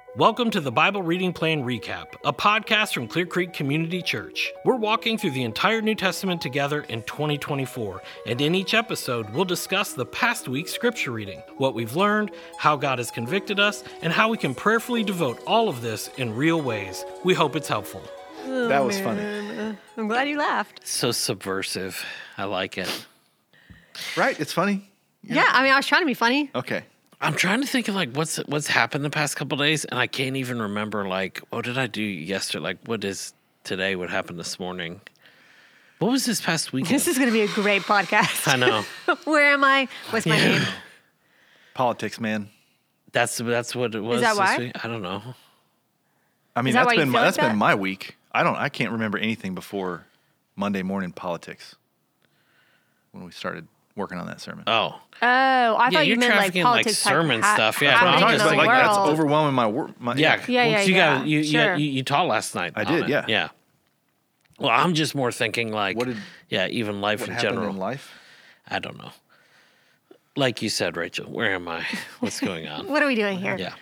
Welcome to the Bible Reading Plan Recap, a podcast from Clear Creek Community Church. We're walking through the entire New Testament together in 2024, and in each episode, we'll discuss the past week's scripture reading, what we've learned, how God has convicted us, and how we can prayerfully devote all of this in real ways. We hope it's helpful. That was funny. I'm glad you laughed. So subversive. I like it. Right? It's funny? Yeah, I mean, I was trying to be funny. Okay. I'm trying to think of like what's happened the past couple of days, and I can't even remember like what did I do yesterday? Like what is today? What happened this morning? What was this past weekend? This is going to be a great podcast. I know. Where am I? What's my name? Politics, man. That's what it was. Is that this why? week. I don't know. I mean, Is that why you feel like that's that? been my week. I can't remember anything before Monday morning politics when we started working on that sermon. Oh, I thought you you're meant like trafficking, like, politics sermon stuff. Yeah, happening I'm talking in about the like that's world. overwhelming my work. yeah. Yeah, Well, yeah. Sure. You taught last night. I on did, it. yeah. Yeah. Well, I'm just more thinking like, even life What in happened general. in life? I don't know. Like you said, Rachel, where am I? What's going on? What are we doing here? Yeah.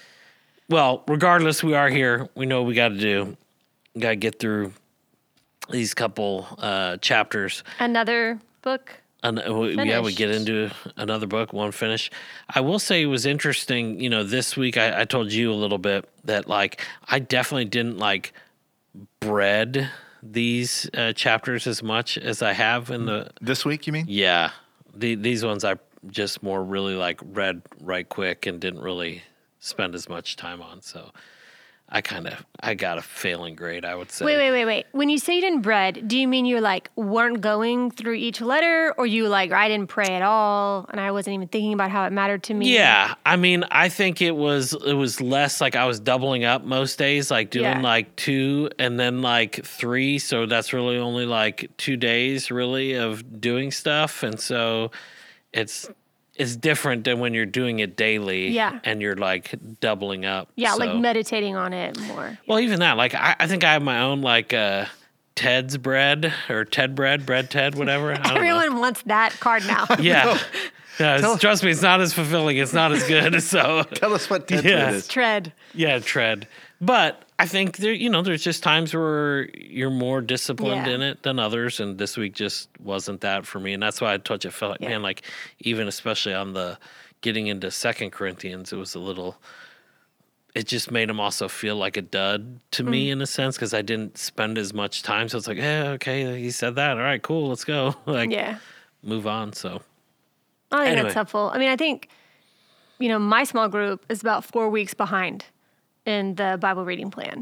Well, regardless, we are here. We know what we got to do. We got to get through these couple chapters. Another book. We Finished. get into another book, one finish. I will say it was interesting. You know, this week I told you a little bit that like I definitely didn't like bread these chapters as much as I have in the. This week, you mean? Yeah, these ones I just more really like read right quick and didn't really spend as much time on. So I got a failing grade, I would say. Wait. When you say you didn't bread, do you mean you like weren't going through each letter, or you like I didn't pray at all and I wasn't even thinking about how it mattered to me? Yeah, I mean, I think it was less like I was doubling up most days, like doing like 2 and then like 3. So that's really only like 2 days really of doing stuff, and so it's different than when you're doing it daily. Yeah. And you're like doubling up. Yeah, so. like meditating on it more. Well, even that, like I think I have my own like Ted's bread or Ted bread, whatever. I don't know. Everyone wants that card now. Yeah. Yeah, trust me, it's not as fulfilling. It's not as good. So Tell us what Ted Yeah. is. Tread. yeah, tread. But I think there's just times where you're more disciplined Yeah. in it than others, and this week just wasn't that for me. And that's why I told you, I felt like, man, like even especially on the getting into 2 Corinthians, it was a little. It just made him also feel like a dud to me in a sense because I didn't spend as much time. So it's like, okay, he said that. All right, cool, let's go. Like, move on. So I think Anyway. that's helpful. I mean, I think, my small group is about 4 weeks behind in the Bible reading plan.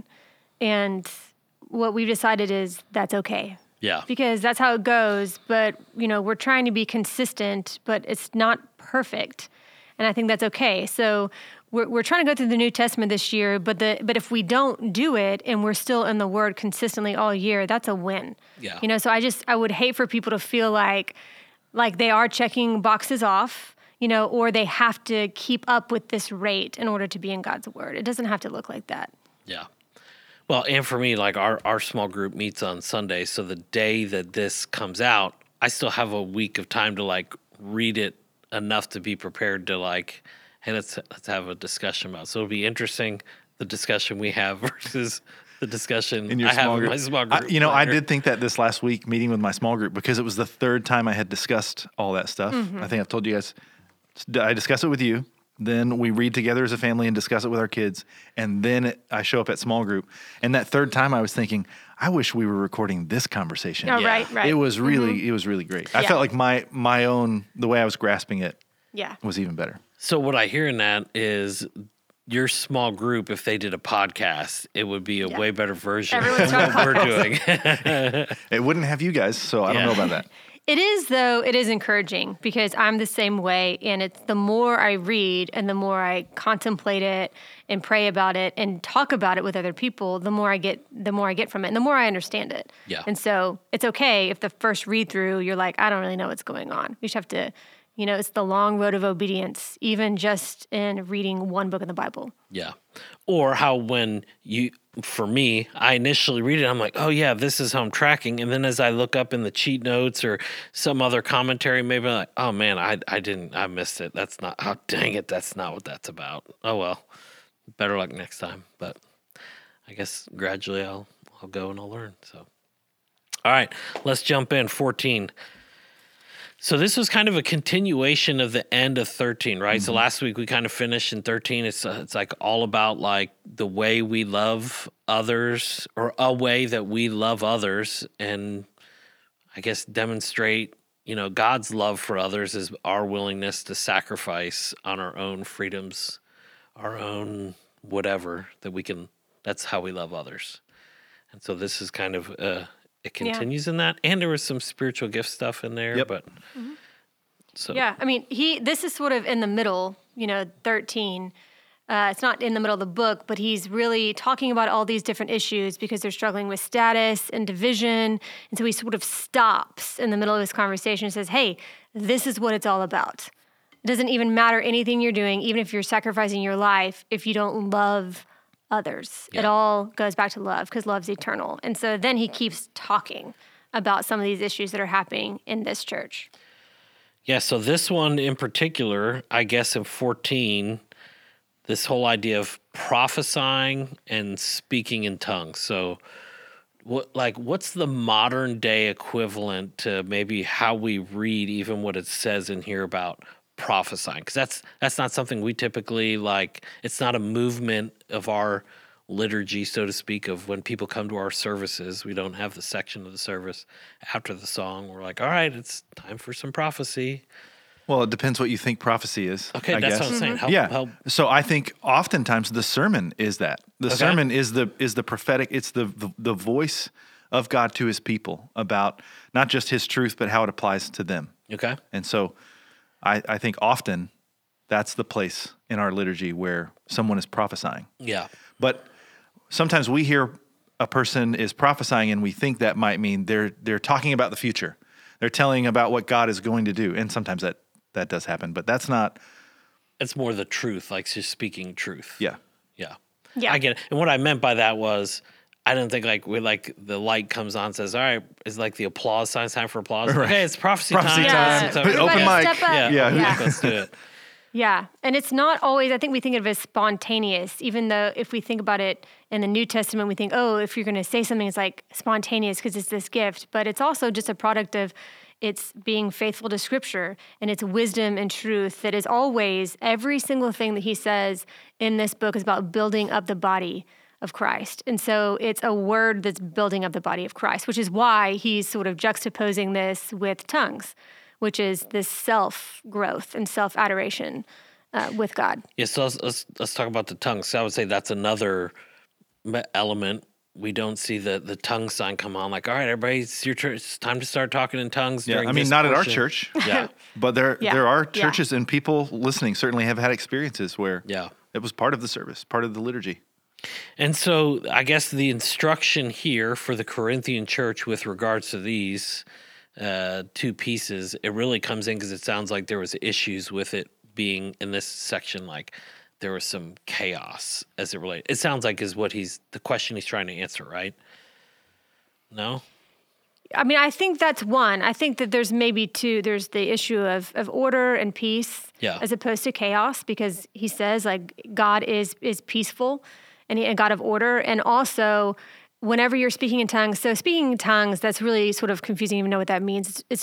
And what we've decided is that's okay yeah, because that's how it goes. But, we're trying to be consistent, but it's not perfect. And I think that's okay. So we're trying to go through the New Testament this year, but if we don't do it and we're still in the Word consistently all year, that's a win. Yeah. So I would hate for people to feel like they are checking boxes off, or they have to keep up with this rate in order to be in God's Word. It doesn't have to look like that. Yeah. Well, and for me, like our small group meets on Sunday, so the day that this comes out, I still have a week of time to like read it enough to be prepared to like, hey, let's have a discussion about it. So it'll be interesting the discussion we have versus the discussion In your I have small in group. my small group. I later. did think that this last week meeting with my small group because it was the third time I had discussed all that stuff. I think I've told you guys. I discuss it with you. Then we read together as a family and discuss it with our kids. And then I show up at small group. And that third time I was thinking, I wish we were recording this conversation. Oh, Yeah. right. It was really great. I Yeah. felt like my own, the way I was grasping it Yeah. was even better. So what I hear in that is your small group, if they did a podcast, it would be a way better version Everyone's than what trying we're doing. It wouldn't have you guys, so I don't know about that. It is encouraging because I'm the same way. And it's the more I read and the more I contemplate it and pray about it and talk about it with other people, the more I get from it and the more I understand it. Yeah. And so it's okay if the first read through, you're like, I don't really know what's going on. We just have to, it's the long road of obedience, even just in reading one book in the Bible. Yeah. Or how when for me, I initially read it, I'm like, oh yeah, this is how I'm tracking. And then as I look up in the cheat notes or some other commentary, maybe I'm like, oh man, I missed it. That's not, oh dang it, that's not what that's about. Oh well. better luck next time. But I guess gradually I'll go and I'll learn. So, all right, let's jump in. 14. So this was kind of a continuation of the end of 13, right? So last week we kind of finished in 13. It's like all about like the way we love others, or a way that we love others, and I guess demonstrate, God's love for others is our willingness to sacrifice on our own freedoms, our own whatever that we can. That's how we love others. And so this is kind of it continues in that, and there was some spiritual gift stuff in there. Yep. But so Yeah, I mean, this is sort of in the middle, 13. It's not in the middle of the book, but he's really talking about all these different issues because they're struggling with status and division. And so he sort of stops in the middle of his conversation and says, hey, this is what it's all about. It doesn't even matter anything you're doing, even if you're sacrificing your life, if you don't love others. Yeah. It all goes back to love because love's eternal. And so then he keeps talking about some of these issues that are happening in this church. Yeah, so this one in particular, I guess in 14, this whole idea of prophesying and speaking in tongues. So what's the modern day equivalent to maybe how we read even what it says in here about prophesying? Because that's not something we typically like. It's not a movement of our liturgy, so to speak, of when people come to our services. We don't have the section of the service after the song. We're like, all right, it's time for some prophecy. Well, it depends what you think prophecy is. Okay, I that's guess. what I'm saying. Yeah. So I think oftentimes the sermon is that. The sermon is the prophetic. It's the voice of God to his people about not just his truth, but how it applies to them. Okay. And so I think often that's the place in our liturgy where someone is prophesying. Yeah. But sometimes we hear a person is prophesying and we think that might mean they're talking about the future. They're telling about what God is going to do. And sometimes that does happen, but that's not. It's more the truth, like just speaking truth. Yeah. Yeah. Yeah. I get it. And what I meant by that was, I didn't think like the light comes on and says, all right, it's like the applause sign, time for applause. Right. Hey, it's prophecy Prophecy time. time. Yeah. Open Everybody mic. step up. Yeah. Let's do it. Yeah, and it's not always, I think we think of it as spontaneous, even though if we think about it in the New Testament, we think, oh, if you're going to say something, it's like spontaneous because it's this gift. But it's also just a product of it's being faithful to Scripture, and it's wisdom and truth that is always, every single thing that he says in this book is about building up the body of Christ. And so it's a word that's building up the body of Christ, which is why he's sort of juxtaposing this with tongues, which is this self-growth and self-adoration with God. Yeah, so let's talk about the tongues. So I would say that's another element. We don't see the tongue sign come on like, all right, everybody, it's your church. It's time to start talking in tongues. Yeah. During I mean, this not at our portion. church. Yeah. But there Yeah. are churches and people listening certainly have had experiences where Yeah. it was part of the service, part of the liturgy. And so I guess the instruction here for the Corinthian church with regards to these two pieces, it really comes in because it sounds like there was issues with it being in this section, like there was some chaos as it related. It sounds like is what the question he's trying to answer, right? No? I mean, I think that's one. I think that there's maybe two. There's the issue of order and peace as opposed to chaos, because he says like God is peaceful and a God of order. And also whenever you're speaking in tongues, so speaking in tongues, that's really sort of confusing, even know what that means. It's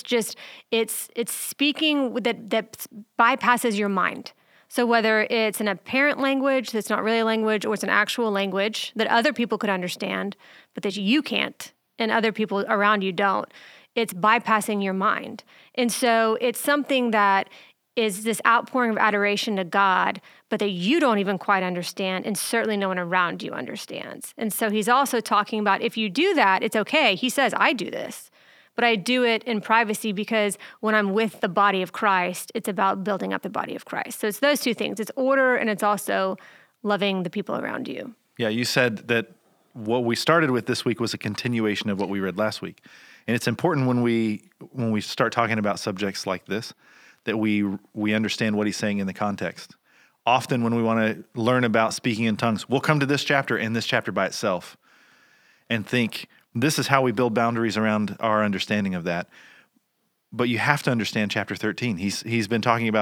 speaking that bypasses your mind. So whether it's an apparent language that's not really a language, or it's an actual language that other people could understand, but that you can't, and other people around you don't, it's bypassing your mind. And so it's something that is this outpouring of adoration to God, but that you don't even quite understand, and certainly no one around you understands. And so he's also talking about if you do that, it's okay. He says, I do this, but I do it in privacy because when I'm with the body of Christ, it's about building up the body of Christ. So it's those two things. It's order, and it's also loving the people around you. Yeah, you said that what we started with this week was a continuation of what we read last week. And it's important when we start talking about subjects like this that we understand what he's saying in the context. Often when we want to learn about speaking in tongues, we'll come to this chapter and this chapter by itself and think, this is how we build boundaries around our understanding of that. But you have to understand chapter 13. He's been talking about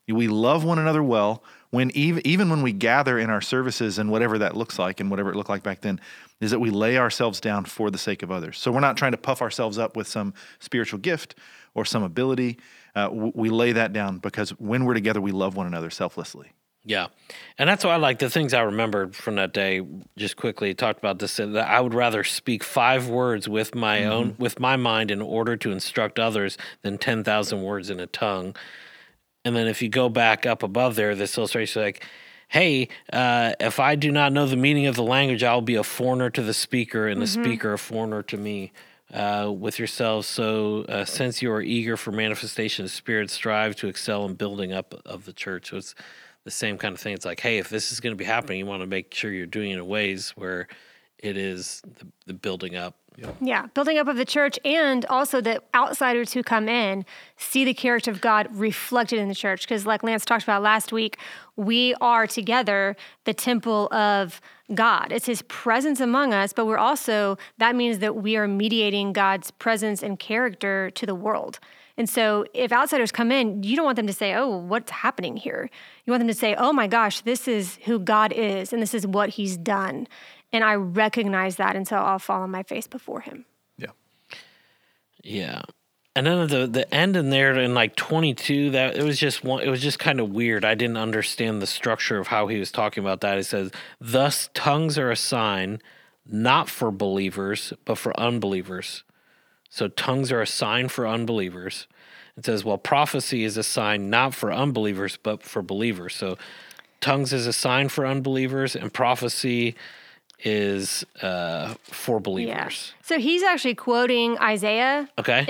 We love one another well when even when we gather in our services and whatever that looks like and whatever it looked like back then, is that we lay ourselves down for the sake of others. So we're not trying to puff ourselves up with some spiritual gift or some ability. We lay that down because when we're together, we love one another selflessly. Yeah. And that's why I like the things I remembered from that day. Just quickly talked about this, that I would rather speak 5 words with my own, with my mind in order to instruct others than 10,000 words in a tongue. And then if you go back up above there, this illustration is like, hey, if I do not know the meaning of the language, I'll be a foreigner to the speaker and the speaker a foreigner to me. With yourselves, so since you are eager for manifestation of the Spirit, strive to excel in building up of the church. So it's the same kind of thing. It's like, hey, if this is going to be happening, you want to make sure you're doing it in ways where it is the building up. Yeah, building up of the church, and also that outsiders who come in see the character of God reflected in the church. Because like Lance talked about last week, we are together the temple of God. It's his presence among us, but we're also, that means that we are mediating God's presence and character to the world. And so if outsiders come in, you don't want them to say, oh, what's happening here? You want them to say, oh my gosh, this is who God is, and this is what he's done. And I recognize that, and so I'll fall on my face before him. Yeah. Yeah. And then the end in there in like 22, that it was just kind of weird. I didn't understand the structure of how he was talking about that. It says, thus tongues are a sign not for believers, but for unbelievers. So tongues are a sign for unbelievers. It says, well, prophecy is a sign not for unbelievers, but for believers. So tongues is a sign for unbelievers, and prophecy is for believers. Yeah. So he's actually quoting Isaiah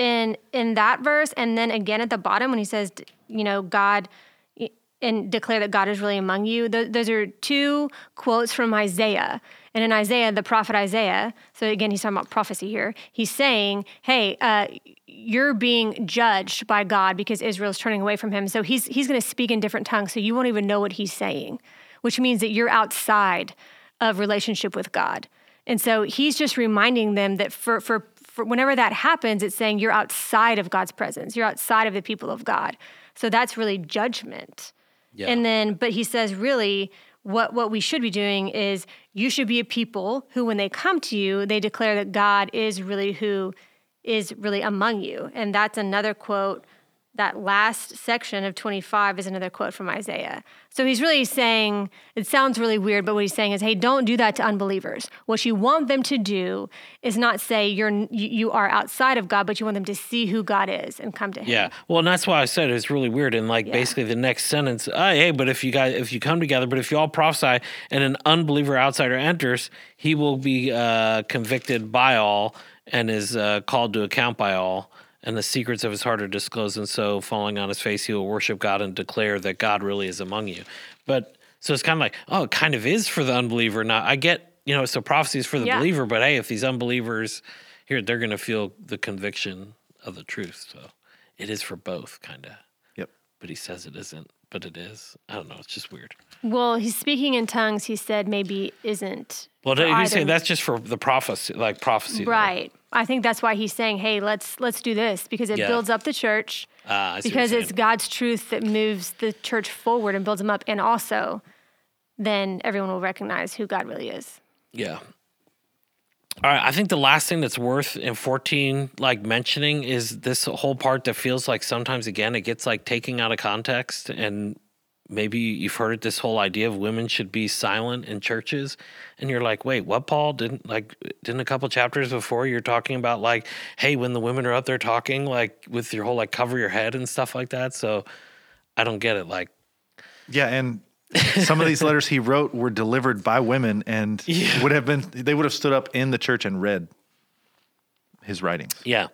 in that verse, and then again at the bottom when he says, God, and declare that God is really among you. Those are 2 quotes from Isaiah. And in Isaiah, the prophet Isaiah, so again, he's talking about prophecy here. He's saying, hey, you're being judged by God because Israel's turning away from him. So he's going to speak in different tongues, so you won't even know what he's saying, which means that you're outside of relationship with God. And so he's just reminding them that for whenever that happens, it's saying you're outside of God's presence. You're outside of the people of God. So that's really judgment. Yeah. And then, but he says, really, what we should be doing is you should be a people who, when they come to you, they declare that God is really who is really among you. And that's another quote. That last section of 25 is another quote from Isaiah. So he's really saying, it sounds really weird, but what he's saying is, hey, don't do that to unbelievers. What you want them to do is not say you are outside of God, but you want them to see who God is and come to him. Yeah. Well, and that's why I said it's really weird. And basically the next sentence, hey, but if you come together, but if you all prophesy and an unbeliever outsider enters, he will be convicted by all and is called to account by all. And the secrets of his heart are disclosed, and so falling on his face, he will worship God and declare that God really is among you. But so it's kind of like, oh, it kind of is for the unbeliever. Now I get, so prophecy is for the believer, but hey, if these unbelievers here, they're going to feel the conviction of the truth. So it is for both, kind of. Yep. But he says it isn't, but it is. I don't know. It's just weird. Well, he's speaking in tongues. He said maybe isn't. Well, did he say that's just for the prophecy, like prophecy? Right. Though. I think that's why he's saying, hey, let's do this, because it builds up the church. Because it's God's truth that moves the church forward and builds them up. And also, then everyone will recognize who God really is. Yeah. All right. I think the last thing that's worth in 14, mentioning is this whole part that feels like sometimes, again, it gets taking out of context, and maybe you've heard it, this whole idea of women should be silent in churches. And you're like, wait, what, Paul? Didn't a couple chapters before you're talking about hey, when the women are up there talking, with your whole cover your head and stuff like that. So I don't get it. Yeah. And some of these letters he wrote were delivered by women, and they would have stood up in the church and read his writings. Yeah.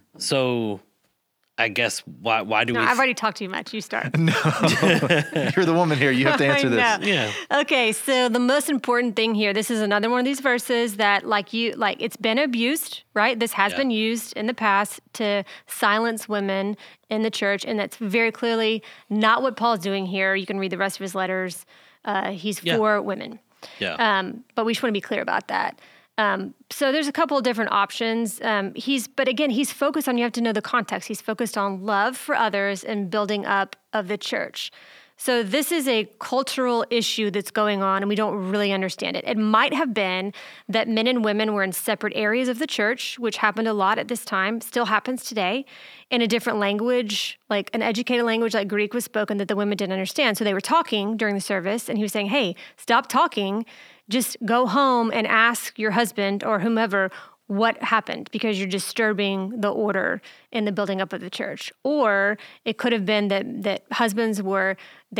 So I guess why do we? I've already talked too much. You start. No, you're the woman here. You have to answer this. Yeah. Okay. So the most important thing here. This is another one of these verses that, it's been abused, right? This has been used in the past to silence women in the church, and that's very clearly not what Paul's doing here. You can read the rest of his letters. He's for women. Yeah. But we just want to be clear about that. So there's a couple of different options. But again, he's focused on, you have to know the context. He's focused on love for others and building up of the church. So this is a cultural issue that's going on, and we don't really understand it. It might have been that men and women were in separate areas of the church, which happened a lot at this time, still happens today, in a different language, like an educated language like Greek was spoken that the women didn't understand. So they were talking during the service, and he was saying, hey, stop talking. Just go home and ask your husband or whomever what happened, because you're disturbing the order in the building up of the church. Or it could have been that husbands were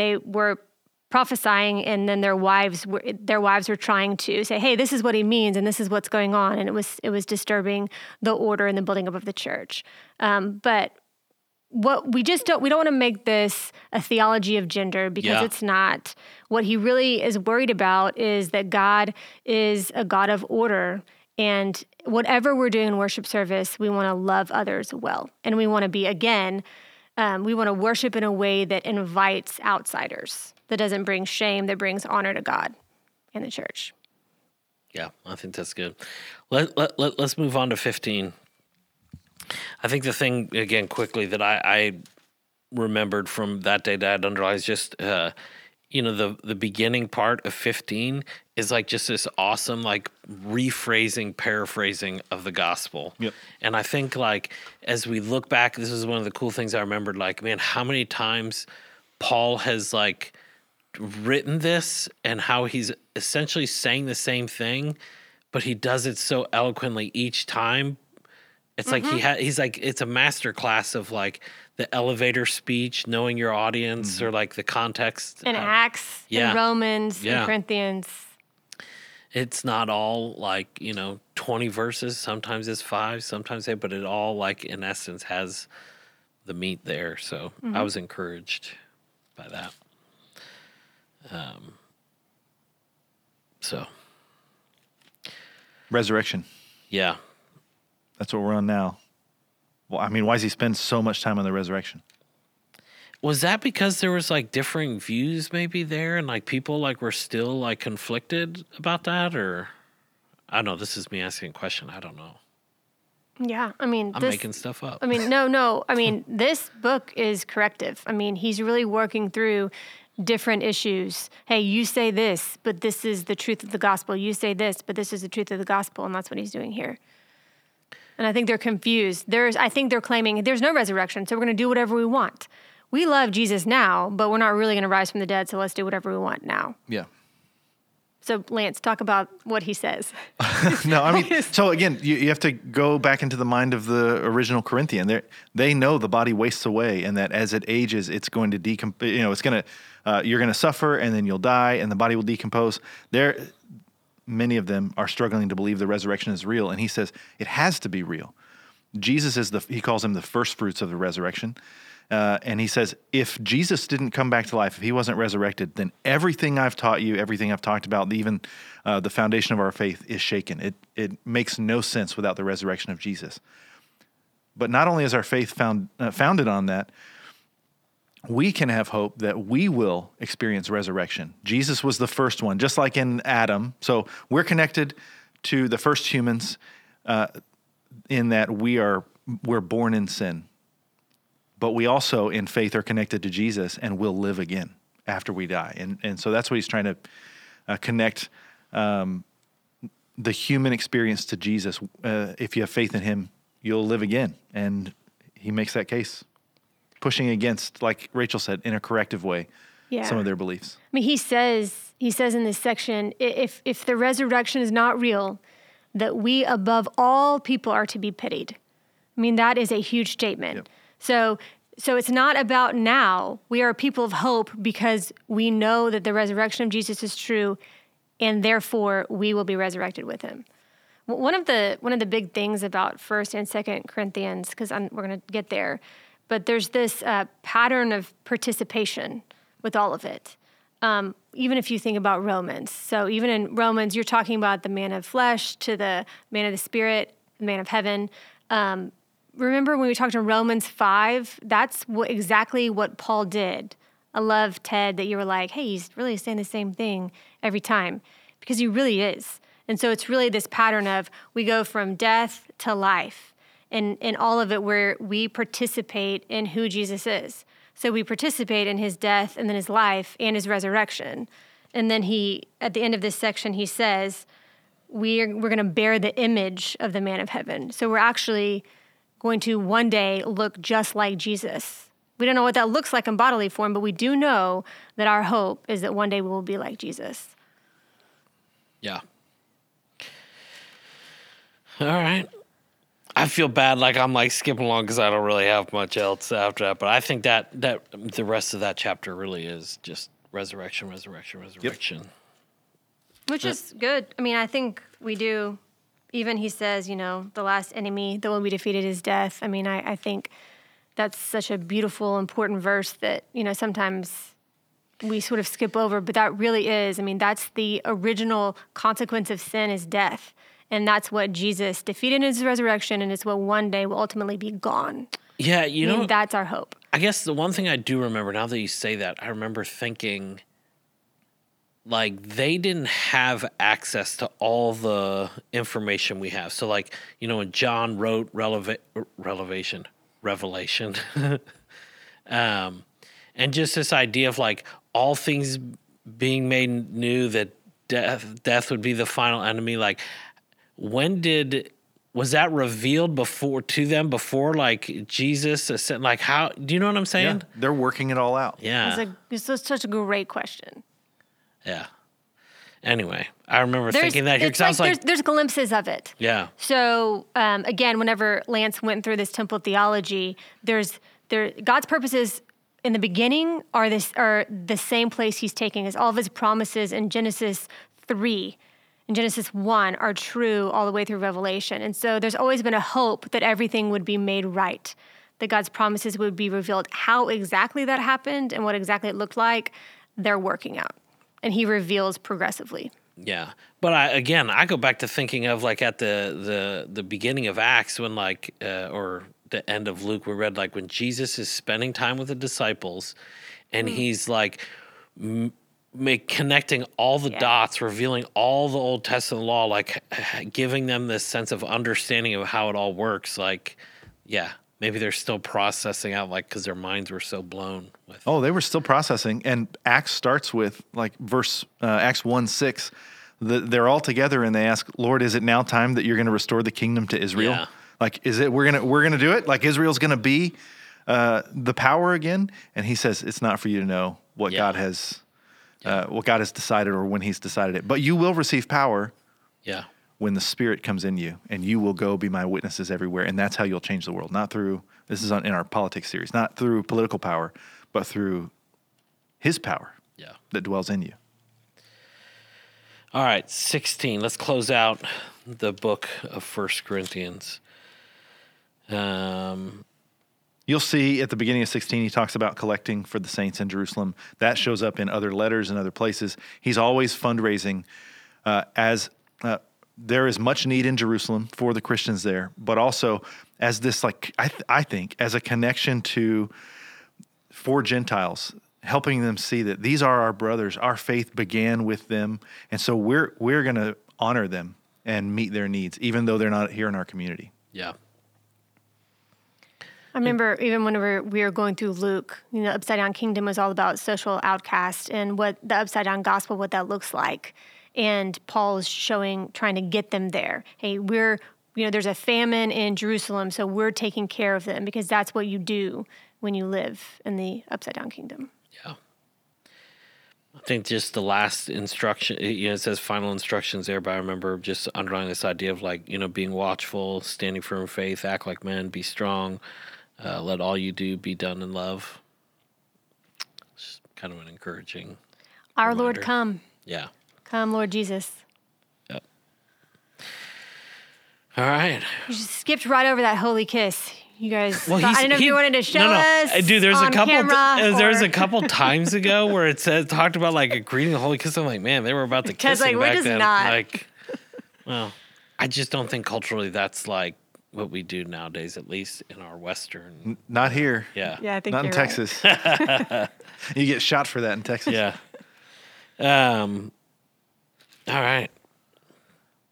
prophesying, and then their wives were trying to say, hey, this is what he means and this is what's going on, and it was disturbing the order in the building up of the church. But what we don't want to make this a theology of gender, because it's not. What he really is worried about is that God is a God of order. And whatever we're doing in worship service, we want to love others well. And we want to be, again, we want to worship in a way that invites outsiders, that doesn't bring shame, that brings honor to God and the church. Yeah, I think that's good. Let's move on to 15. I think the thing, again, quickly, that I remembered from that day that I'd underlined is just, the beginning part of 15 is like just this awesome, like rephrasing, paraphrasing of the gospel. Yep. And I think like, as we look back, this is one of the cool things I remembered, like, man, how many times Paul has like written this and how he's essentially saying the same thing, but he does it so eloquently each time. It's like he's like, it's a master class of like the elevator speech, knowing your audience, or like the context. In Acts, in Romans, in Corinthians. It's not all like, 20 verses. Sometimes it's 5, sometimes 8, but it all like in essence has the meat there. So I was encouraged by that. Resurrection. Yeah. That's what we're on now. Well, I mean, why does he spend so much time on the resurrection? Was that because there was like differing views maybe there, and like people like were still like conflicted about that? Or I don't know, this is me asking a question. I don't know. Yeah, I mean, I'm making stuff up. I mean, no. I mean, this book is corrective. I mean, he's really working through different issues. Hey, you say this, but this is the truth of the gospel. You say this, but this is the truth of the gospel, and that's what he's doing here. And I think they're confused. I think they're claiming there's no resurrection, so we're going to do whatever we want. We love Jesus now, but we're not really going to rise from the dead, so let's do whatever we want now. Yeah. So, Lance, talk about what he says. No, I mean, so again, you have to go back into the mind of the original Corinthian. They know the body wastes away, and that as it ages, it's going to decompose. It's going to, you're going to suffer, and then you'll die, and the body will decompose. Many of them are struggling to believe the resurrection is real, and he says it has to be real. Jesus he calls him the first fruits of the resurrection. And he says, if Jesus didn't come back to life, if he wasn't resurrected, then everything I've taught you, everything I've talked about, even the foundation of our faith is shaken. It makes no sense without the resurrection of Jesus. But not only is our faith founded on that, we can have hope that we will experience resurrection. Jesus was the first one, just like in Adam. So we're connected to the first humans in that we're born in sin. But we also, in faith, are connected to Jesus and will live again after we die. And so that's what he's trying to connect the human experience to Jesus. If you have faith in him, you'll live again. And he makes that case, pushing against, like Rachel said, in a corrective way, some of their beliefs. I mean, he says in this section, if the resurrection is not real, that we above all people are to be pitied. I mean, that is a huge statement. Yep. So it's not about now. We are a people of hope because we know that the resurrection of Jesus is true, and therefore we will be resurrected with him. One of the big things about 1st and 2nd Corinthians, because we're going to get there, but there's this pattern of participation with all of it. Even if you think about Romans. So even in Romans, you're talking about the man of flesh to the man of the spirit, the man of heaven. Remember when we talked in Romans 5, that's exactly what Paul did. I love, Ted, that you were like, hey, he's really saying the same thing every time, because he really is. And so it's really this pattern of we go from death to life. And in all of it, where we participate in who Jesus is. So we participate in his death and then his life and his resurrection. And then at the end of this section, he says, we're going to bear the image of the man of heaven. So we're actually going to one day look just like Jesus. We don't know what that looks like in bodily form, but we do know that our hope is that one day we will be like Jesus. Yeah. All right. I feel bad, like I'm like skipping along because I don't really have much else after that. But I think that the rest of that chapter really is just resurrection. Yep. Which is good. I mean, I think we do. Even he says, the last enemy that will be defeated is death. I mean, I think that's such a beautiful, important verse that, sometimes we sort of skip over. But that really is. I mean, that's the original consequence of sin is death. And that's what Jesus defeated in his resurrection, and it's what one day will ultimately be gone. Yeah, that's our hope. I guess the one thing I do remember, now that you say that, I remember thinking, like, they didn't have access to all the information we have. So, like, when John wrote Revelation, and just this idea of, like, all things being made new, that death would be the final enemy, like, was that revealed to them before, like, Jesus ascended? Like, how, do you know what I'm saying? Yeah, they're working it all out. Yeah. It's such a great question. Yeah. Anyway, I remember thinking that here because I was like, there's glimpses of it. Yeah. So again, whenever Lance went through this temple theology, God's purposes in the beginning are the same place he's taking us. All of his promises in Genesis 3 and Genesis 1 are true all the way through Revelation. And so there's always been a hope that everything would be made right, that God's promises would be revealed. How exactly that happened and what exactly it looked like, they're working out. And he reveals progressively. Yeah. But I go back to thinking of, like, at the beginning of Acts when, like, or the end of Luke, we read, like, when Jesus is spending time with the disciples and he's, like, connecting all the dots, revealing all the Old Testament law, like, giving them this sense of understanding of how it all works. Like, yeah, maybe they're still processing out, like, because their minds were so blown with. Oh, they were still processing. And Acts starts with, like, Acts 1:6. They're all together and they ask, Lord, is it now time that you're going to restore the kingdom to Israel? Yeah. Like, is it, we're going to do it? Like, Israel's going to be the power again? And he says, it's not for you to know what God has decided or when he's decided it. But you will receive power. Yeah. When the Spirit comes in you, and you will go be my witnesses everywhere. And that's how you'll change the world. Not through, this is in our politics series, not through political power, but through his power that dwells in you. All right, 16. Let's close out the book of 1 Corinthians. You'll see at the beginning of 16, he talks about collecting for the saints in Jerusalem. That shows up in other letters and other places. He's always fundraising there is much need in Jerusalem for the Christians there, but also as this, like, I think, as a connection for Gentiles, helping them see that these are our brothers. Our faith began with them, and so we're going to honor them and meet their needs, even though they're not here in our community. Yeah. I remember even whenever we were going through Luke, Upside Down Kingdom was all about social outcast and what the Upside Down Gospel, what that looks like. And Paul's trying to get them there. Hey, there's a famine in Jerusalem, so we're taking care of them because that's what you do when you live in the Upside Down Kingdom. Yeah. I think just the last instruction, it says final instructions there, but I remember just underlining this idea of, like, being watchful, standing firm in faith, act like men, be strong, let all you do be done in love. It's just kind of an encouraging Our reminder. Lord, come. Yeah. Come, Lord Jesus. Yep. All right. You just skipped right over that holy kiss. You guys, well, I didn't know if you wanted to show us. Dude, there's on a couple times ago where it talked about, like, a greeting, a holy kiss. I'm like, man, they were about to kiss like, back we're just then. not. Like, well, I just don't think culturally that's, like, what we do nowadays, at least in our Western. Not here. Yeah. Yeah, I think not you're in Texas. You get shot for that in Texas. Yeah. All right.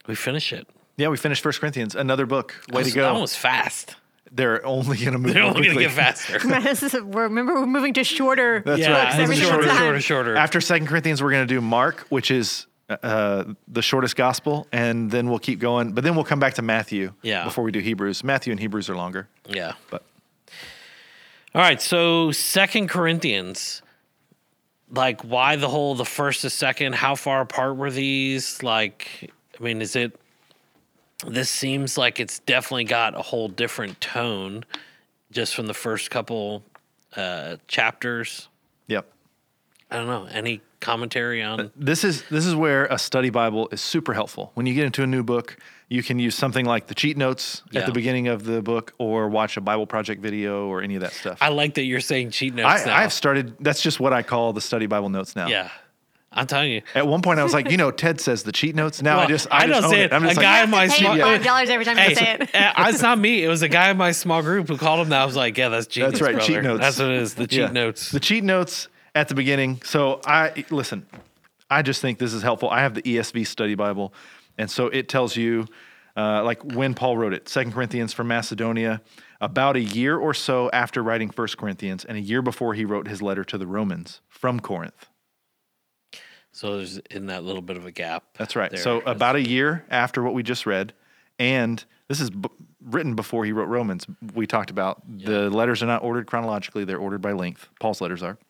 We finish it. Yeah, we finished 1 Corinthians, another book. Way to go. That was fast. They're only going to move They're more only going to quickly. get faster. Remember, we're moving to shorter. That's Yeah, right. it's every single time. shorter. After 2 Corinthians, we're going to do Mark, which is the shortest gospel, and then we'll keep going. But then we'll come back to Matthew before we do Hebrews. Matthew and Hebrews are longer. Yeah. But All right, so 2 Corinthians, like why the first to second? How far apart were these? Like, I mean, this seems like it's definitely got a whole different tone just from the first couple chapters. Yep. I don't know. Any commentary on? This is where a study Bible is super helpful. When you get into a new book, you can use something like the cheat notes at the beginning of the book, or watch a Bible Project video, or any of that stuff. I like that you're saying cheat notes now. I've started. That's just what I call the study Bible notes now. Yeah. I'm telling you. At one point, I was like, Ted says the cheat notes. Now Well, I just don't own say it. it. I'm just A like, guy in my Pay small $5 every time you say it. It's not me. It was a guy in my small group who called him that. I was like, yeah, that's cheat notes. That's right, brother. cheat notes. That's what it is. The cheat notes. The cheat notes at the beginning. So I just think this is helpful. I have the ESV study Bible, and so it tells you like when Paul wrote it. 2 Corinthians from Macedonia, about a year or so after writing 1 Corinthians, and a year before he wrote his letter to the Romans from Corinth. So there's in that little bit of a gap. That's right. there. So about a year after what we just read, and this is written before he wrote Romans. We talked about the letters are not ordered chronologically; they're ordered by length. Paul's letters are.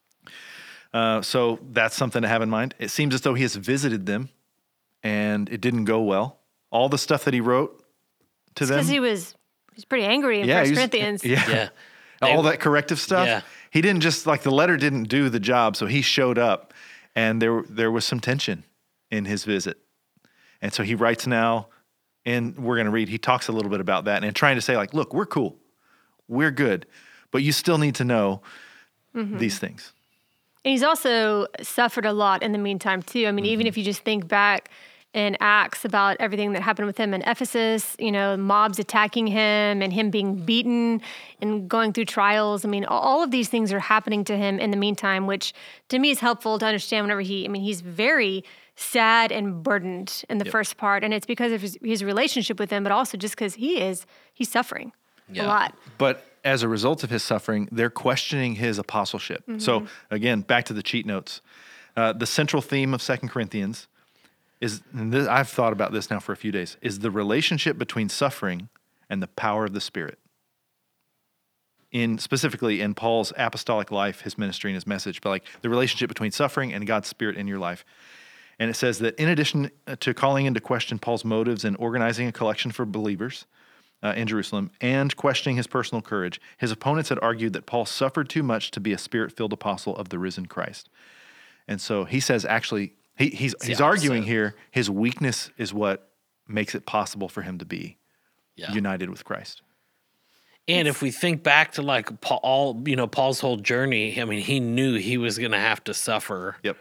So that's something to have in mind. It seems as though he has visited them, and it didn't go well. All the stuff that he wrote to them, Because he was pretty angry in he 1 was- Corinthians. Yeah. all that corrective stuff. Yeah. He didn't just the letter didn't do the job, so he showed up, and there was some tension in his visit, and so he writes now, and we're going to read. He talks a little bit about that and trying to say look, we're cool, we're good, but you still need to know these things. And he's also suffered a lot in the meantime, too. I mean, even if you just think back in Acts about everything that happened with him in Ephesus, mobs attacking him and him being beaten and going through trials. I mean, all of these things are happening to him in the meantime, which to me is helpful to understand whenever he's very sad and burdened in the first part. And it's because of his relationship with him, but also just because he's suffering a lot. But as a result of his suffering, they're questioning his apostleship. So again, back to the cheat notes. The central theme of 2 Corinthians is, and I've thought about this now for a few days, is the relationship between suffering and the power of the Spirit. Specifically in Paul's apostolic life, his ministry and his message, but the relationship between suffering and God's Spirit in your life. And it says that in addition to calling into question Paul's motives and organizing a collection for believers in Jerusalem and questioning his personal courage, his opponents had argued that Paul suffered too much to be a Spirit-filled apostle of the risen Christ. And so he says, actually, he's arguing here, his weakness is what makes it possible for him to be united with Christ. And if we think back to Paul, Paul's whole journey, I mean, he knew he was going to have to suffer. Yep.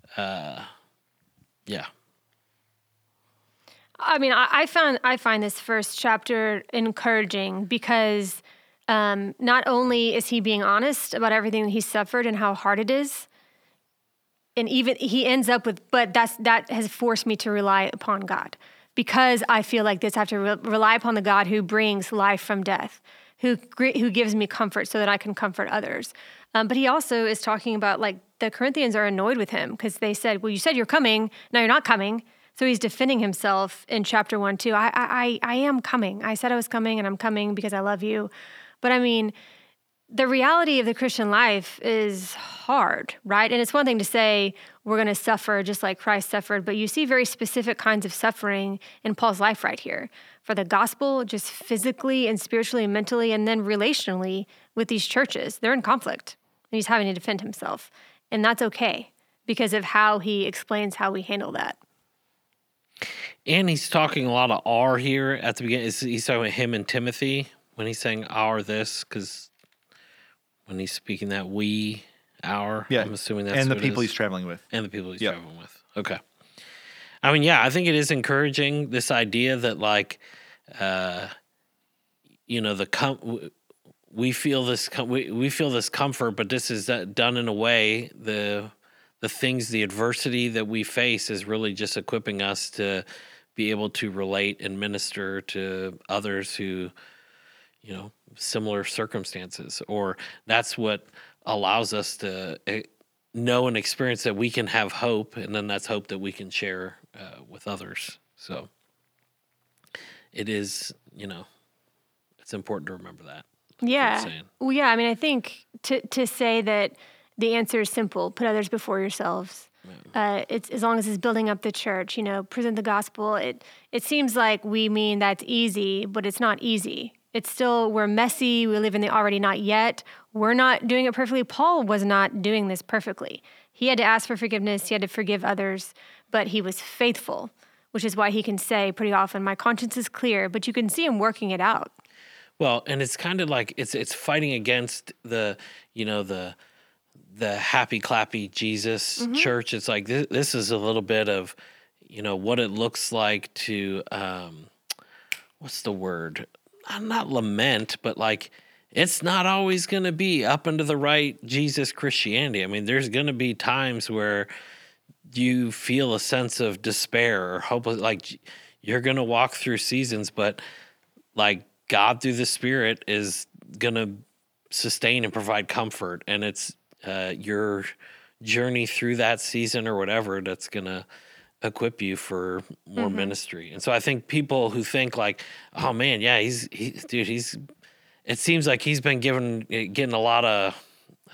Yeah. I mean, I find this first chapter encouraging because not only is he being honest about everything that he suffered and how hard it is, and even he ends up with, but that has forced me to rely upon God, because I feel like this. I have to rely upon the God who brings life from death, who gives me comfort so that I can comfort others. But he also is talking about the Corinthians are annoyed with him because they said, well, you said you're coming, now you're not coming. So he's defending himself in chapter 1, 2. I am coming. I said I was coming, and I'm coming because I love you. But I mean, the reality of the Christian life is hard, right? And it's one thing to say we're going to suffer just like Christ suffered, but you see very specific kinds of suffering in Paul's life right here. For the gospel, just physically and spiritually and mentally, and then relationally with these churches. They're in conflict, and he's having to defend himself. And that's okay because of how he explains how we handle that. And he's talking a lot of "our" here at the beginning. He's talking about him and Timothy when he's saying "our" this, because when he's speaking that "we," "our," I'm assuming that's and the what people it is. he's traveling with. And the people he's traveling with. Okay. I mean, I think it is encouraging, this idea that we feel this comfort, but this is done in a way the things, the adversity that we face is really just equipping us to be able to relate and minister to others who, similar circumstances, or that's what allows us to know and experience that we can have hope, and then that's hope that we can share with others. So it is, it's important to remember that. Yeah. Well, yeah. I mean, I think to say that the answer is simple: put others before yourselves. It's as long as it's building up the church, present the gospel. It seems like we mean that's easy, but it's not easy. It's still, we're messy. We live in the already not yet. We're not doing it perfectly. Paul was not doing this perfectly. He had to ask for forgiveness. He had to forgive others, but he was faithful, which is why he can say pretty often, my conscience is clear, but you can see him working it out. Well, and it's kind of like it's fighting against the happy clappy Jesus church. It's like this is a little bit of, what it looks like to, what's the word? Not lament, but like it's not always going to be up and to the right Jesus Christianity. I mean, there's going to be times where you feel a sense of despair or hopeless. Like you're going to walk through seasons, but like God through the Spirit is going to sustain and provide comfort. And it's your journey through that season or whatever that's going to equip you for more ministry. And so I think people who think like, oh man, yeah, it seems like he's been getting a lot of,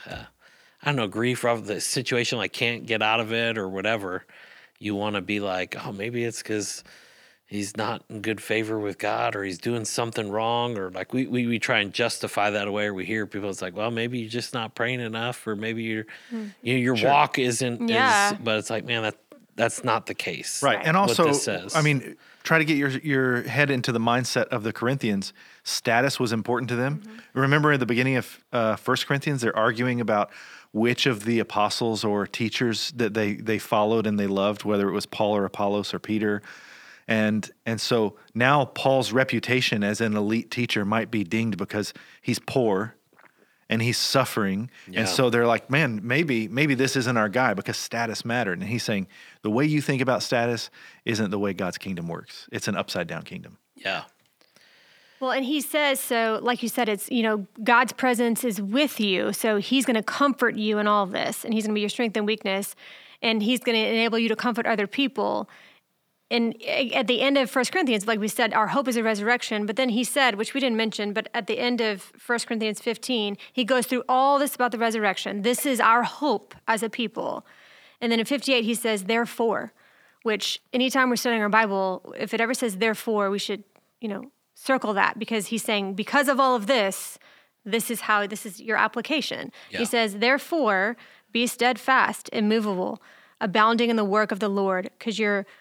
grief of the situation, like can't get out of it or whatever. You want to be like, oh, maybe it's because he's not in good favor with God, or he's doing something wrong, or like we try and justify that away, or we hear people, it's like, well, maybe you're just not praying enough, or maybe your walk isn't, but it's like, man, that's not the case. Right. And also, what this says. I mean, try to get your head into the mindset of the Corinthians. Status was important to them. Remember at the beginning of 1 Corinthians, they're arguing about which of the apostles or teachers that they followed and they loved, whether it was Paul or Apollos or Peter. And so now Paul's reputation as an elite teacher might be dinged because he's poor and he's suffering. Yeah. And so they're like, man, maybe this isn't our guy because status mattered. And he's saying the way you think about status isn't the way God's kingdom works. It's an upside down kingdom. Yeah. Well, and he says, so like you said, it's, God's presence is with you. So he's going to comfort you in all of this, and he's going to be your strength and weakness, and he's going to enable you to comfort other people. And at the end of 1 Corinthians, like we said, our hope is a resurrection. But then he said, which we didn't mention, but at the end of 1 Corinthians 15, he goes through all this about the resurrection. This is our hope as a people. And then in 58, he says, therefore, which anytime we're studying our Bible, if it ever says therefore, we should, circle that, because he's saying, because of all of this, this is your application. Yeah. He says, therefore, be steadfast, immovable, abounding in the work of the Lord, because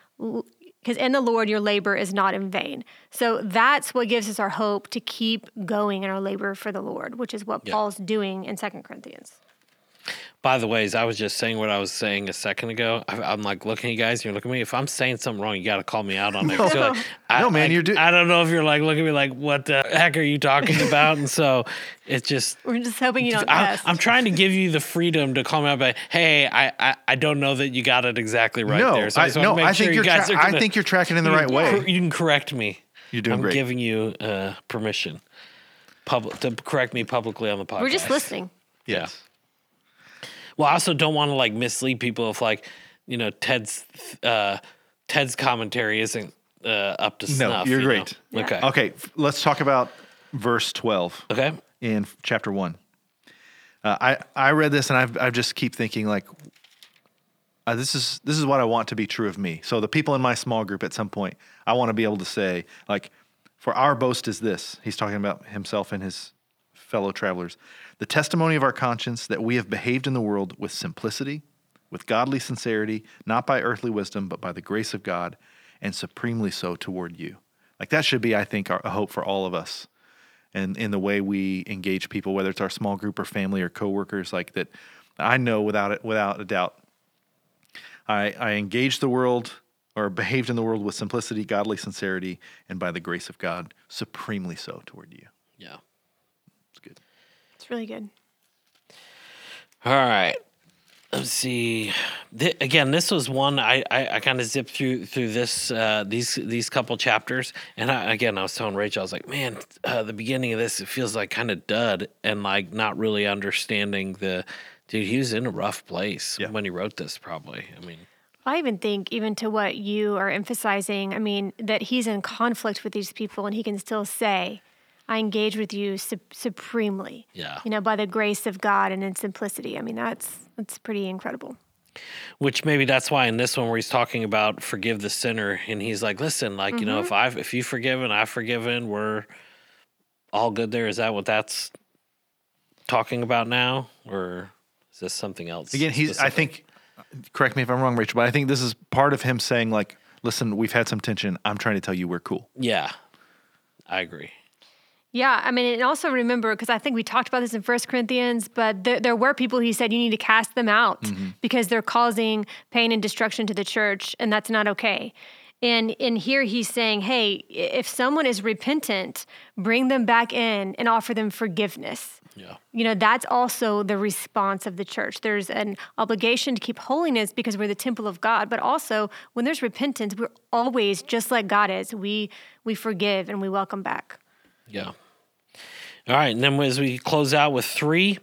in the Lord, your labor is not in vain. So that's what gives us our hope to keep going in our labor for the Lord, which is what Paul's doing in 2 Corinthians. By the way, as I was just saying what I was saying a second ago, I'm like looking at you guys, and you're looking at me. If I'm saying something wrong, you got to call me out on it. So like, no, man, you're doing. I don't know if you're like looking at me like, what the heck are you talking about? And so it's just. We're just hoping you don't test. I'm trying to give you the freedom to call me out, but hey, I don't know that you got it exactly right there. So I think you're tracking in the right way. You can correct me. You're doing great. I'm giving you permission to correct me publicly on the podcast. We're just listening. Yeah. Well, I also don't want to like mislead people if like, Ted's commentary isn't up to snuff. No, you're great. Yeah. Okay. Let's talk about verse 12. Okay. In chapter 1. I read this and I just keep thinking like, this is what I want to be true of me. So the people in my small group at some point, I want to be able to say like, for our boast is this. He's talking about himself and his fellow travelers. The testimony of our conscience that we have behaved in the world with simplicity, with godly sincerity, not by earthly wisdom, but by the grace of God, and supremely so toward you. Like that should be, I think, a hope for all of us. And in the way we engage people, whether it's our small group or family or coworkers, like that, I know without a doubt, I engaged the world or behaved in the world with simplicity, godly sincerity, and by the grace of God, supremely so toward you. Yeah. It's really good. All right. Let's see. Again, this was one I kind of zipped through this these couple chapters, and I was telling Rachel, I was like, man, the beginning of this, it feels like kind of dud and like not really understanding dude. He was in a rough place when he wrote this, probably. I mean, I even think, even to what you are emphasizing, I mean, that he's in conflict with these people, and he can still say, I engage with you supremely. Yeah. By the grace of God and in simplicity. I mean, that's pretty incredible. Which maybe that's why in this one where he's talking about forgive the sinner, and he's like, listen, like, if you forgive and I've forgiven, we're all good there. Is that what that's talking about now? Or is this something else? Again, I think, correct me if I'm wrong, Rachel, but I think this is part of him saying, like, listen, we've had some tension. I'm trying to tell you we're cool. Yeah, I agree. Yeah, I mean, and also remember, because I think we talked about this in 1 Corinthians, but there were people he said you need to cast them out because they're causing pain and destruction to the church, and that's not okay. And in here he's saying, hey, if someone is repentant, bring them back in and offer them forgiveness. Yeah. That's also the response of the church. There's an obligation to keep holiness because we're the temple of God, but also when there's repentance, we're always just like God is. We forgive and we welcome back. Yeah. All right, and then as we close out with 3,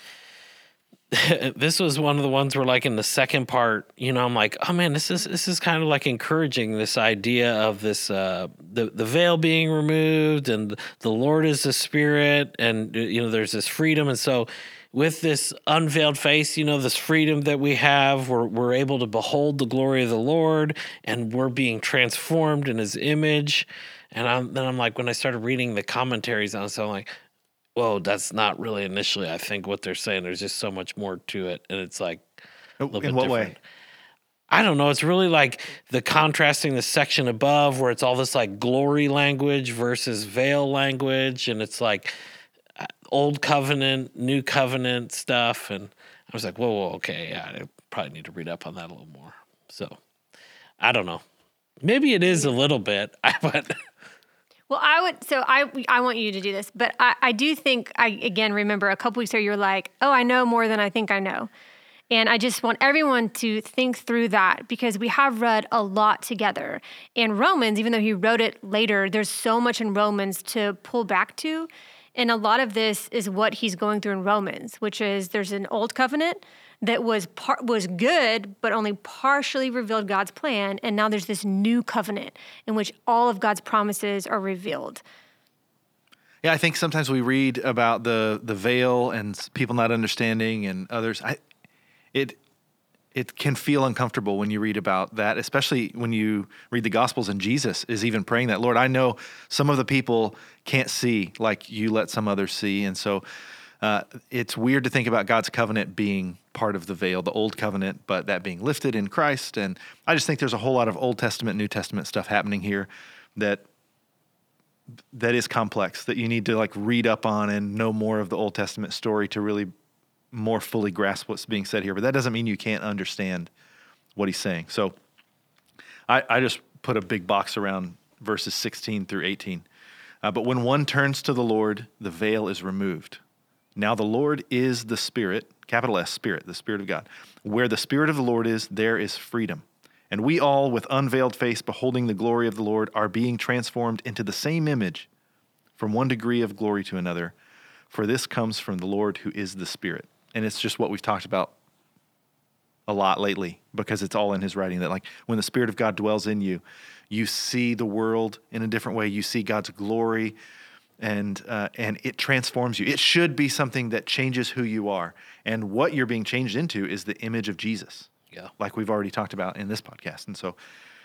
this was one of the ones where, like, in the second part, I'm like, oh man, this is kind of like encouraging this idea of this the veil being removed, and the Lord is the Spirit, and there's this freedom, and so with this unveiled face, this freedom that we have, we're able to behold the glory of the Lord, and we're being transformed in His image. And I'm like, when I started reading the commentaries on it, I'm like, whoa, that's not really initially, I think, what they're saying. There's just so much more to it. And it's like a little bit in what different. way? I don't know. It's really like the contrasting the section above where it's all this like glory language versus veil language. And it's like old covenant, new covenant stuff. And I was like, whoa, okay. Yeah, I probably need to read up on that a little more. So I don't know. Maybe it is a little bit, but... Well, I want you to do this, but I do think, I again remember a couple weeks ago, you were like, oh, I know more than I think I know. And I just want everyone to think through that because we have read a lot together. And Romans, even though he wrote it later, there's so much in Romans to pull back to. And a lot of this is what he's going through in Romans, which is there's an old covenant that was good, but only partially revealed God's plan. And now there's this new covenant in which all of God's promises are revealed. Yeah, I think sometimes we read about the veil and people not understanding and others. It can feel uncomfortable when you read about that, especially when you read the Gospels and Jesus is even praying that, Lord, I know some of the people can't see like you let some others see. And so it's weird to think about God's covenant being part of the veil, the old covenant, but that being lifted in Christ. And I just think there's a whole lot of Old Testament, New Testament stuff happening here that is complex, that you need to like read up on and know more of the Old Testament story to really more fully grasp what's being said here. But that doesn't mean you can't understand what he's saying. So I just put a big box around verses 16 through 18. But when one turns to the Lord, the veil is removed. Now the Lord is the Spirit, capital S, Spirit, the Spirit of God. Where the Spirit of the Lord is, there is freedom. And we all, with unveiled face, beholding the glory of the Lord, are being transformed into the same image from one degree of glory to another. For this comes from the Lord who is the Spirit. And it's just what we've talked about a lot lately because it's all in his writing that like when the Spirit of God dwells in you, you see the world in a different way. You see God's glory and it transforms you. It should be something that changes who you are. And what you're being changed into is the image of Jesus. Yeah. Like we've already talked about in this podcast. And so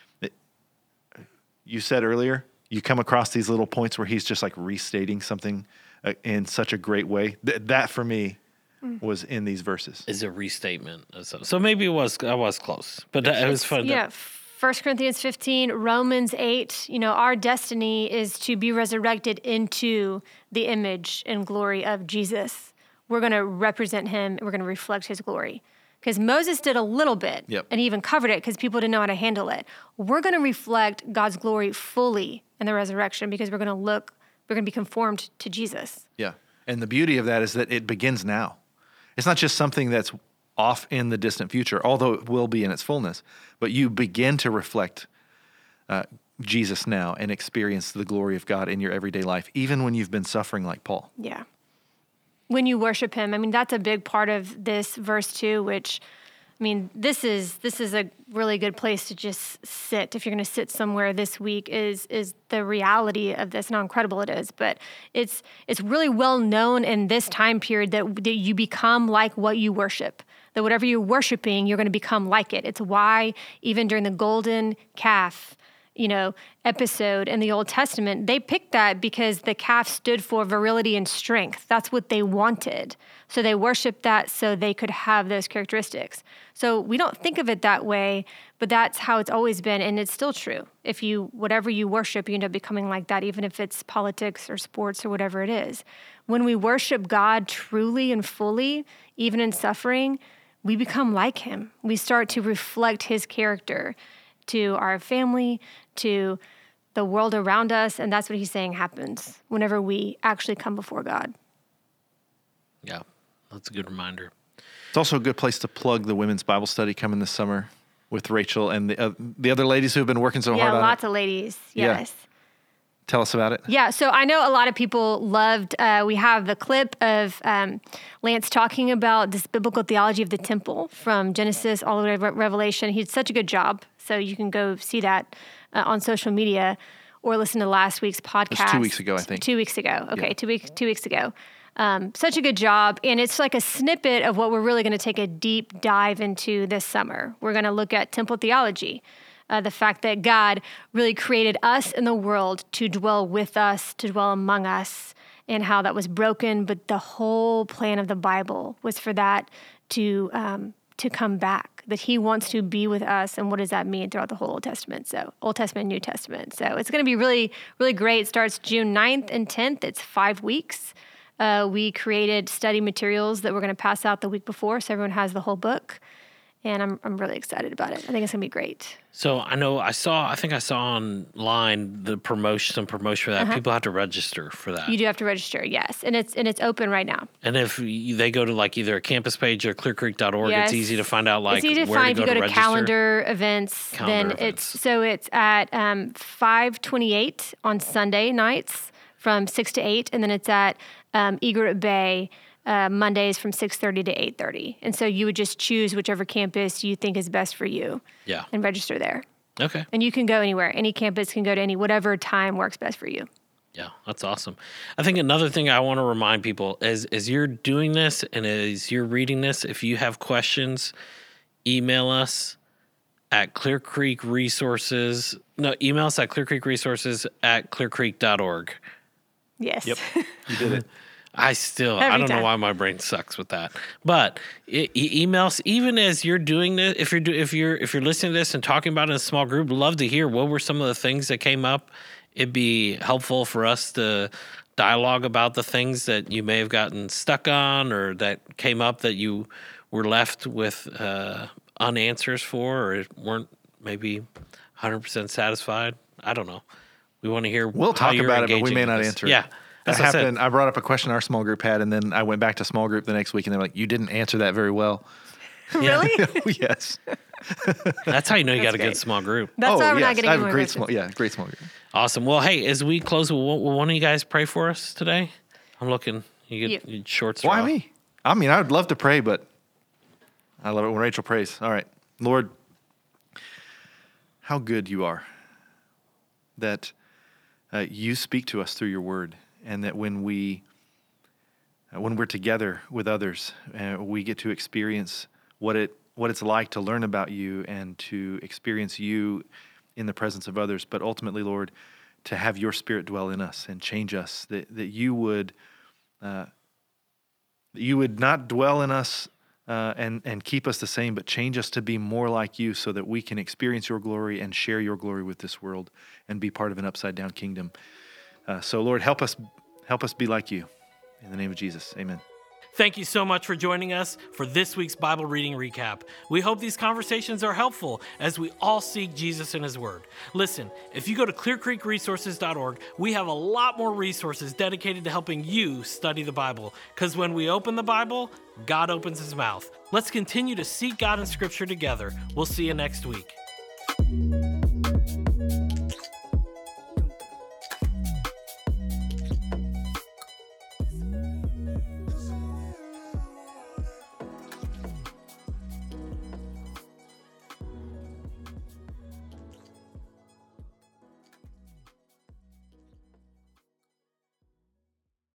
you said earlier, you come across these little points where he's just like restating something in such a great way. That for me was in these verses. Is a restatement. So maybe I was close, but it was fun. Yeah. 1 Corinthians 15, Romans 8, our destiny is to be resurrected into the image and glory of Jesus. We're going to represent him and we're going to reflect his glory. Because Moses did a little bit, and he even covered it because people didn't know how to handle it. We're going to reflect God's glory fully in the resurrection because we're going to be conformed to Jesus. Yeah. And the beauty of that is that it begins now. It's not just something that's off in the distant future, although it will be in its fullness. But you begin to reflect Jesus now and experience the glory of God in your everyday life, even when you've been suffering like Paul. Yeah. When you worship him, I mean, that's a big part of this verse too, which, I mean, this is a really good place to just sit. If you're going to sit somewhere this week, is the reality of this and how incredible it is. But it's really well known in this time period that you become like what you worship. That whatever you're worshiping, you're going to become like it. It's why even during the golden calf, episode in the Old Testament, they picked that because the calf stood for virility and strength. That's what they wanted. So they worshiped that so they could have those characteristics. So we don't think of it that way, but that's how it's always been, and it's still true. Whatever you worship, you end up becoming like that, even if it's politics or sports or whatever it is. When we worship God truly and fully, even in suffering, we become like him. We start to reflect his character to our family, to the world around us, and that's what he's saying happens whenever we actually come before God. Yeah, that's a good reminder. It's also a good place to plug the women's Bible study coming this summer with Rachel and the other ladies who have been working so hard on it. Yeah, lots of ladies, yes. Yeah. Tell us about it. Yeah, so I know a lot of people loved, we have the clip of Lance talking about this biblical theology of the temple from Genesis all the way to Revelation. He did such a good job, so you can go see that on social media or listen to last week's podcast. It was 2 weeks ago, I think. 2 weeks ago. Okay, yeah. 2 weeks ago. Such a good job, and it's like a snippet of what we're really going to take a deep dive into this summer. We're going to look at temple theology. The fact that God really created us in the world to dwell with us, to dwell among us, and how that was broken. But the whole plan of the Bible was for that to come back, that he wants to be with us. And what does that mean throughout the whole Old Testament? So Old Testament, New Testament. So it's going to be really, really great. It starts June 9th and 10th. It's 5 weeks. We created study materials that we're going to pass out the week before, so everyone has the whole book. And I'm really excited about it. I think it's going to be great. So I think I saw online some promotion for that. People have to register for that. You do have to register, yes. And it's open right now. And if they go to either a campus page or clearcreek.org, yes. It's easy to find out it's easy to where find to if you go to register. calendar events. It's at 528 on Sunday nights from 6 to 8, and then it's at Egret Bay Mondays from 6:30 to 8:30. And so you would just choose whichever campus you think is best for you. Yeah. And register there. Okay. And you can go anywhere. Any campus can go to whatever time works best for you. Yeah, that's awesome. I think another thing I want to remind people is as you're doing this and as you're reading this, if you have questions, email us at clearcreekresources. No, email us at clearcreekresources@clearcreek.org. Yes. Yep, you did it. I don't know why my brain sucks with that. But emails, even as you're doing this, if you're listening to this and talking about it in a small group, love to hear what were some of the things that came up. It'd be helpful for us to dialogue about the things that you may have gotten stuck on or that came up that you were left with unanswers for or weren't maybe 100% satisfied. I don't know. We want to hear. We'll talk about it, but we may not answer it. Yeah. That happened. I brought up a question our small group had, and then I went back to small group the next week, and they're like, "You didn't answer that very well." Really? Yes. That's how you know you got a great. good small group. That's why we're not getting I have any a more great questions. great small group. Awesome. Well, hey, as we close, will one of you guys pray for us today? I'm looking. You get short straw. Why me? I mean, I would love to pray, but I love it when Rachel prays. All right, Lord, how good you are that you speak to us through your word. And that when we're together with others, we get to experience what it's like to learn about you and to experience you in the presence of others. But ultimately, Lord, to have your Spirit dwell in us and change us. That you would not dwell in us and keep us the same, but change us to be more like you, so that we can experience your glory and share your glory with this world and be part of an upside down kingdom. So, Lord, help us be like you. In the name of Jesus, amen. Thank you so much for joining us for this week's Bible reading recap. We hope these conversations are helpful as we all seek Jesus and His Word. Listen, if you go to clearcreekresources.org, we have a lot more resources dedicated to helping you study the Bible. Because when we open the Bible, God opens His mouth. Let's continue to seek God in Scripture together. We'll see you next week.